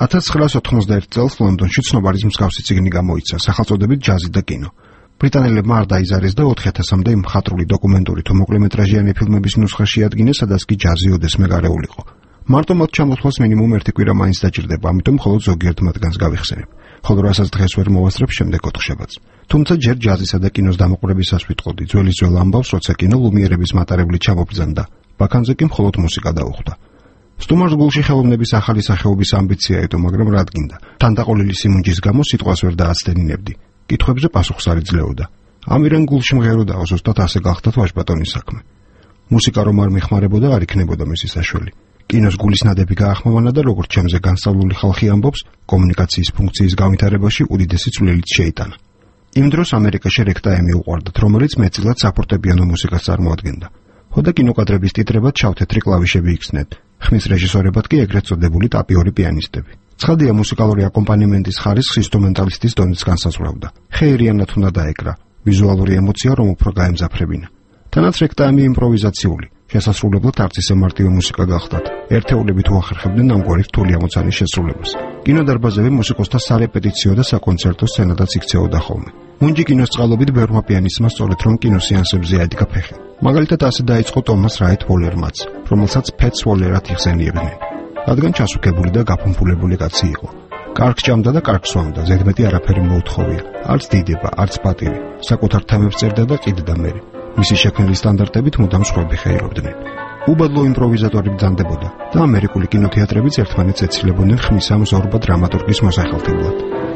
1991 წელს ლონდონში ცნობარის მსგავსი წიგნი გამოიცა, სახელწოდებით ჯაზი და კინო. ბრიტანელებმა არ დაიზარეს და 4000-მდე მხატვრული დოკუმენტური თუ მოკლემეტრაჟიანი ფილმების ნუსხა შეადგინეს, სადაც კი ჯაზი ოდესმე გარეულიყო. მარტო მათ ჩამოთვლას მინიმუმ ერთი კვირა მაინც დაჭირდება, ამიტომ მხოლოდ ზოგიერთ მათგანს გავიხსენებ. ხოლო რასაც დღეს ვერ მოვასწრებ, შემდეგ ოთხშაბათს. თუმცა ჯერ ჯაზისა და კინოს დამოყრებისას ვიტყოდი ძველის ძველ ამბავს, როცა კინო ლუმიერების მატარებლით ჩამობრძანდა. ბაქანზე კი მხოლოდ მუსიკა დაუხვდა. სტუმარს გულში ხელოვნების ახალი სახეობის ამბიცია ეტო, მაგრამ რა დგინდა. თანდაყოლილი სიმუნჯის გამო სიტყვას ვერ დააცდენინებდი. კითხვებზე პასუხს არ იძლეოდა. ამირან გულში მღეროდა, ზუსტად ასე გახდათ ვაჟბატონის საქმე. მუსიკა რომ არ მეხმარებოდა, არ იქნებოდა მისი საშველი. კინოს გულის ნადები გაახმოვანა და როგორც ჩემზე განსწავლული ხალხი ამბობს, კომუნიკაციის ფუნქციის განვითარებაში უდიდესი წვლილიც შეიტანა. იმ დროს ამერიკაში რექტაემი უყვარდათ, რომელიც მეტწილად საფორტეპიანო მუსიკას წარმოადგენდა. ხოდა კინოკადრების ტიტრებად შავთეთრი კლავიშები იქცნეთ, ხმის რეჟისორებად კი ეგრეთ წოდებული ტაპიური პიანისტები. ცხადია, მუსიკალური აკომპანიმენტის ხარისხს ინსტრუმენტალისტის დონეც განსაზღვრავდა. ხეირიანად უნდა დაეკრა, ვიზუალური ემოცია რომ უფრო გაემძაფრებინა. თანაც რექტაემი იმპროვიზაციული, შესასრულებლად არც ისე მარტივი მუსიკა გახდათ. ერთეულებით უახერხებდნენ ამგვარი რთული ამოცანის შესრულებას. კინოდარბაზები მუსიკოსთა სარეპეტიციო და საკონცერტო სცენადაც იქცეოდა ხოლმე. მუნჯი კინოს წყალობით ბევრმა პიანისტმა სწორედ რომ კინოსეანსებზე აიდგა ფეხი. მაგალითად ასე დაიწყო ტომას რაით ვოლერმაც, რომელსაც ფეტს ვოლერად იხსენიებდნენ. რადგან ჩასუქებული და გაფუმფულებული კაცი იყო. კარგს ჭამდა და კარგს სვამდა, ზედმეტი არაფერი მოუთხოვია. არც დიდება, არც პატივი. საკუთარ თემებს წერდა და ყიდდა მერე. მისი შექმნილი სტანდარტებით მუდამ სხვები ხეირობდნენ. უბადლო იმპროვიზატორი ბრძანდებოდა და ამერიკული კინოთეატრებიც ერთმანეთს ეცილებოდნენ ხმისა მზორბა დრამატურგის მოსახელთებლად.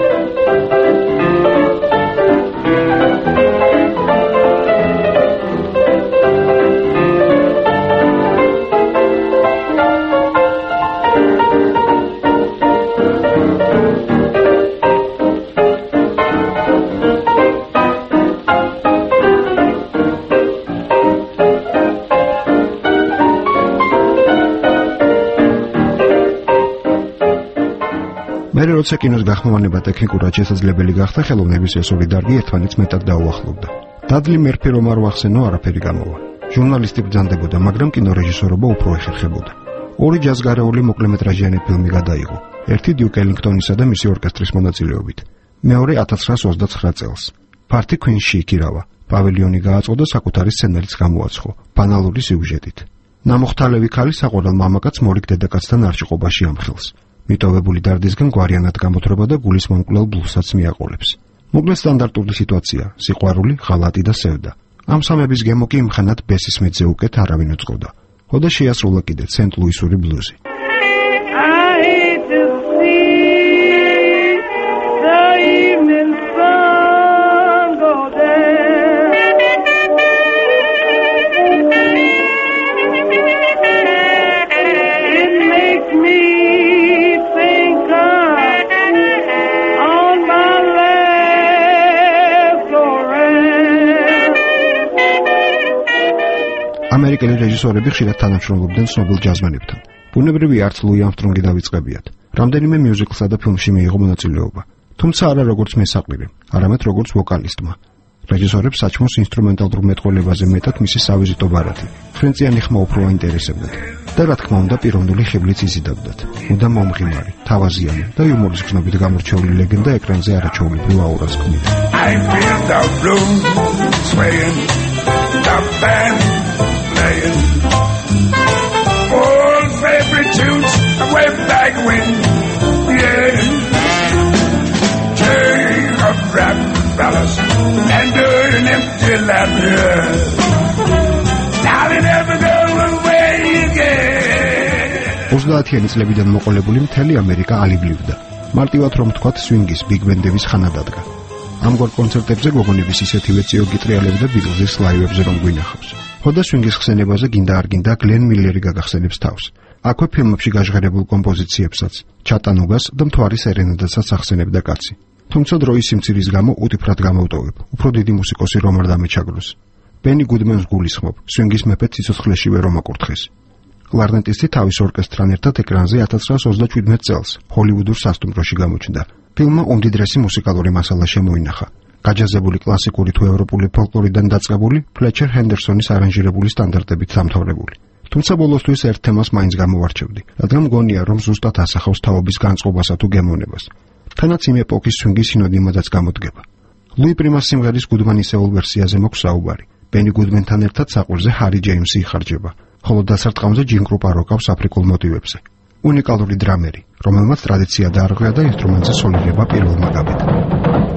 მერე როცა კინოს გახმოვანება ტექნიკურად შესაძლებელი გახდა, ხელოვნების ეს ორი დარგი ერთმანეთს მეტად დაუახლოვდა. დადლი მერფი რომ არ ვახსენო, არაფერი გამოვა. ჟურნალისტი ბრძანდებოდა, მაგრამ კინორეჟისორობა უფრო ეხერხებოდა. ორი ჯაზგარეული მოკლემეტრაჟიანი ფილმი გადაიღო. ერთი დიუკ ელინგტონისა და მისი ორკესტრის მონაწილეობით. მეორე 1929 წელს. ფართი ქვინში იქირავა. პავილიონი გააწყო და საკუთარი სცენარიც გამოაცხო, ბანალური სიუჟეტით. ნამოხთალევი ქალი საყვარელ მამაკაც მორიგ დედაკაცთან არჩიყოფაში ამხელს. მიტოვებული დარდისგან გვარიანად გამოთრება და გულის მომკვლელ ბლუსაც მიაყოლებს. მოკლედ სტანდარტული სიტუაცია, სიყვარული, ღალატი და სევდა. ამ სამების გემო კი იმხანად ბესის მეძე უკეთ არავინ უწყოდა. ხოდა შეასრულა კიდე სენტ-ლუისური ბლუზი. ამერიკელი რეჟისორები ხშირად თანამშრომლობდნენ ცნობილ ჯაზმენებთან. ბუნებრივია არც ლუი ამსტრონგი დავიწყებიათ. რამდენიმე მიუზიკლსა და ფილმში მიიღო მონაწილეობა. თუმცა არა როგორც მესაყირი, არამედ როგორც ვოკალისტმა. რეჟისორებს საჭმოს ინსტრუმენტალურ მეტყველებაზე მეტად მისი სავიზიტო ბარათი. ფრენწიანი ხმა უფრო აინტერესებდათ. და რა თქმა უნდა, პიროვნული ხიბლიც იზიდავდათ. მუდამ მომღიმარი, თავაზიანი და იუმორის გზნობით გამორჩეული ლეგენდა ეკრანზე არაჩვეულებრივ აურას ქმნიდა. The band playing old favorite tunes way back when, yeah. Take a rap fellas and do an empty lap, yeah. Darling, never go away again. 30-იანი წლებიდან მოყოლებული მთელი ამერიკა ალიბლივდა. მარტივად რომ თქვათ, სვინგის ბიგ ბენდების ხანა დადგა. ამგვარ კონცერტებზე გოგონების ისეთივე წიოგი ტრიალებდა ბიტლზის ლაივებზე რომ გვინახავს. ხოდა სვინგის ხსენებაზე გინდა არ გინდა გლენ მილერი გაგახსენებს თავს. აქვე ფილმებში გაჟღერებულ კომპოზიციებსაც, ჩატანუგას და მთვარის ერენადაცაც ახსენებდა კაცი. თუმცა დროის სიმცირის გამო უტიფრად გამოვტოვებ, უფრო დიდი მუსიკოსი რომ არ დამეჩაგროს. ბენი გუდმენს გულისხმობ, სვინგის მეფე ციცოცხლეში ვერ მომაკურთხეს. კლარნეტისტი თავის ორკესტრთან ერთად ეკრანზე 1927 წელს ჰოლივუდურ სასტუმროში გამოჩნდა. ფილმმა უმდიდრესი მუსიკალური მასალა შემოინახა. გაჯაზებული კლასიკური თუ ევროპული ფოლკლორიდან დაწყებული, ფლეჩერ ჰენდერსონის არანჟირებული სტანდარტებით დამთავრებული. თუმცა ბოლოსთვის ერთ თემას მაინც გამოვარჩევდი, რადგან მგონია, რომ ზუსტად ასახავს თაობის განწყობასა თუ გემოვნებას. თანაც იმ ეპოქის სვინგი სინონიმადაც გამოდგება. ლუი პრიმას სიმღერის გუდმანისეულ ვერსიაზე მოქვს საუბარი. ბენი გუდმენთან ერთად საყვირზე ჰარი ჯეიმსი იხარჯება, ხოლო დასარტყამზე ჯინ კრუპა როკავს აფრიკულ მოტივებზე. უნიკალური დრამერი, რომელმაც ტრადიცია დაარღვია და ინსტრუმენტზე სოლირება პირველმა გაბედა.